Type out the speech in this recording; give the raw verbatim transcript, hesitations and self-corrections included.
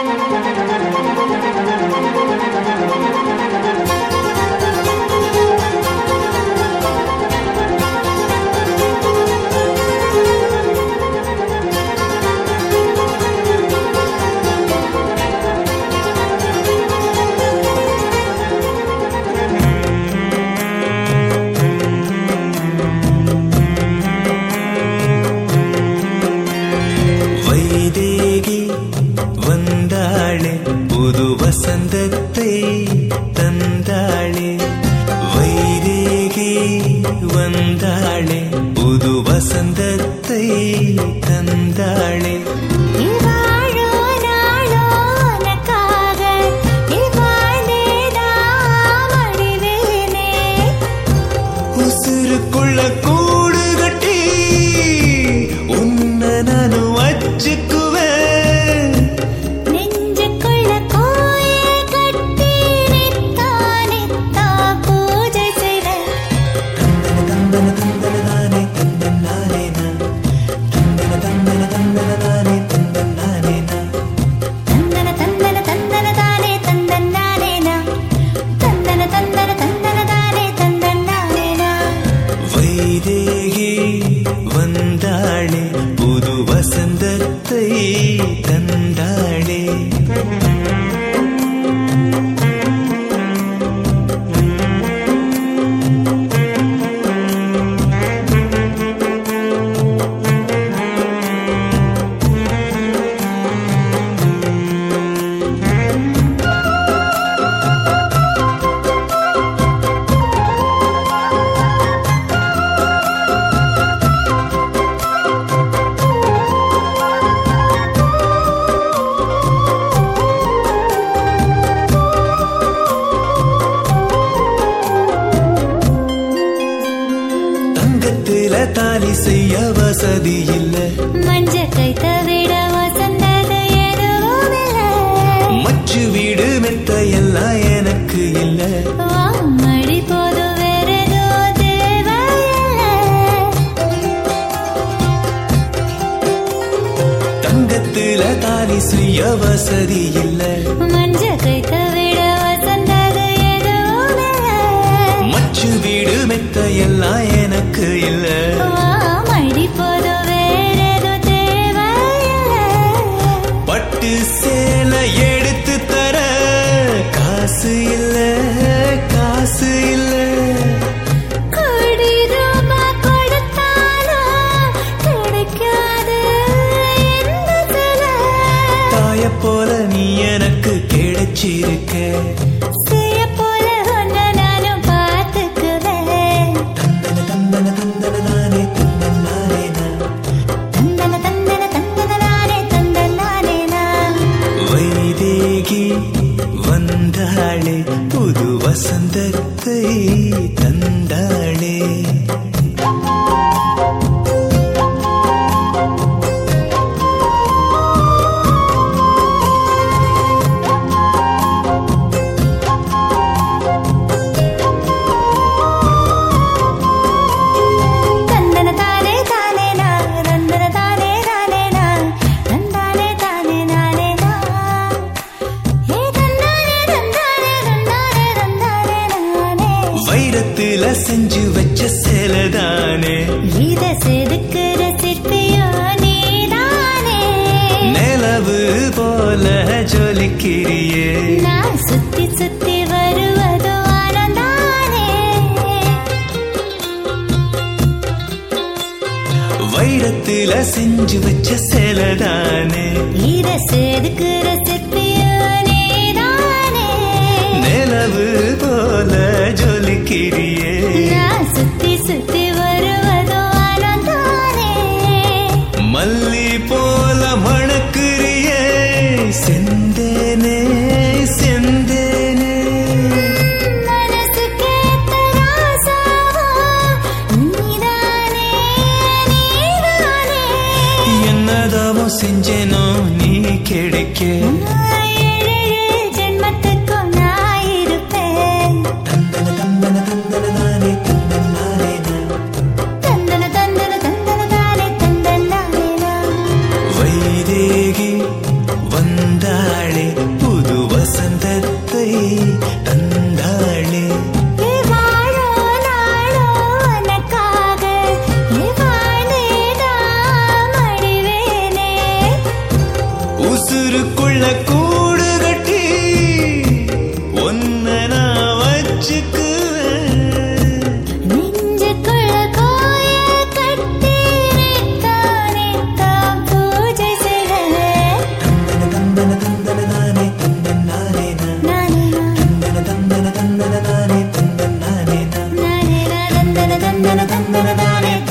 புது வசந்தத்தை தந்தாளே வைதேகி வந்தாளே புது வசந்தத்தை தந்தாளே உசுருக்குள்ள கூடு கட்டி உன்ன நானு வச்சுக்குவேன் வந்தாளே புது வசந்தத்தை தந்தாளே தாலி செய்ய வசதி இல்ல மஞ்ச கைத்த விட வசந்தது எதுவும் இல்ல மச்சு வீடு மெத்த எல்லாம் எனக்கு இல்ல மடி போது வேறதோ தேவையில்ல தங்கத்துல தாலி செய்ய வசதி இல்ல மஞ்ச கைத்த விட வசந்தது எதுவும் இல்ல மச்சு வீடு மெத்த எல்லாம் எனக்கு இல்ல மடி போது வேறதோ தேவையில்ல பட்டு சேலை எடுத்து தர காசு இல்ல காசு இல்ல கோடி ரூபா கொடுத்தாலும் கிடைக்காது இந்த சில தாய போல நீ எனக்கு கிடைச்சிருக்க வந்தாளே புது வசந்தத்தை தந்தாளே வைரத்துல செஞ்சு வச்ச சேலதானே இத செதுக்குற சிற்பியோ நீதானே நிலவு போல ஜொலிக்கிறியே நான் சுத்தி சுத்தி வருவதோ ஆனந்தானே வைரத்துல செஞ்சு வச்ச சேலதானே இத செதுக்குற சிற்பியோ நீதானே நிலவு போல ஜொலிக்கிறியே நான் சுத்தி சுத்தி வருவதோ ஆனந்தானே மல்லி போல மணக்குறியே செந்தேனே செந்தேனே மனசு கேட்ட ராசாவோ நீதானே நீதானே என்னதாமோ செஞ்சேனோ நீ கிடைக்க வைதேகி வந்த வந்தாளே புது வசந்தத்தை தந்தாளே உசுருக்குள்ள கூடு கட்டி ஒன்ன நான் வச்சுக்குவேன் நெஞ்சுக்குள்ள கோயில் கட்டி நித்தானே தான் பூஜை செய்வேன் தந்தன தந்தன நானே தந்தன் நானே நானே தந்தன தந்தன தந்தன நானே தந்தன் நானே நானே தந்தன தந்தன தந்தன நானே